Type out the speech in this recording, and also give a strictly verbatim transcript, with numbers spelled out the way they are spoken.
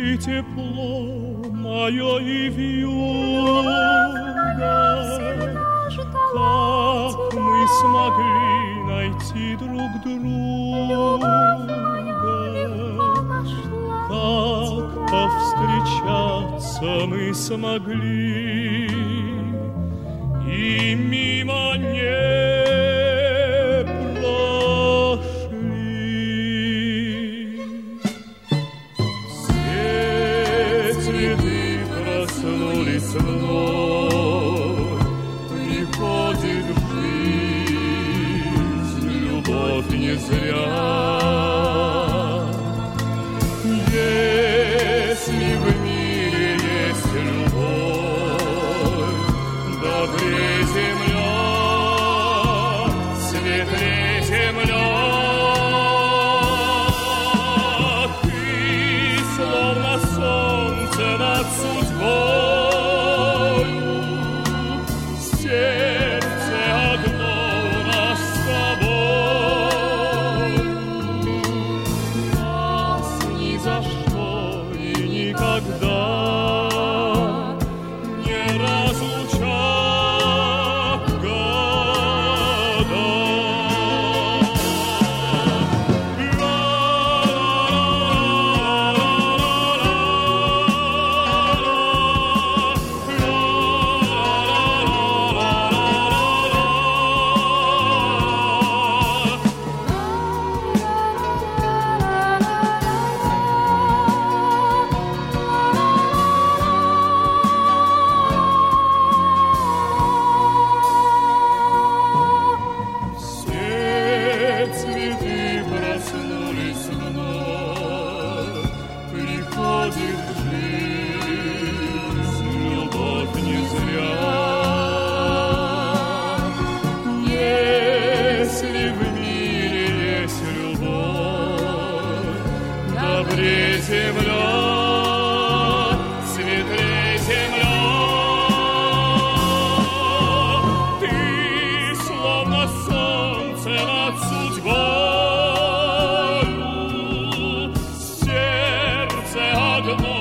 Ты тепло мое и вьюга, как мы смогли найти друг друга, как повстречаться мы смогли, и мимо не вновь приходит в жизнь любовь не зря. Если в мире есть любовь, добрее земля, светлее земля. Ты словно солнце над судьбой, земля, светлее земля. Ты словно солнце над судьбою, сердце одно.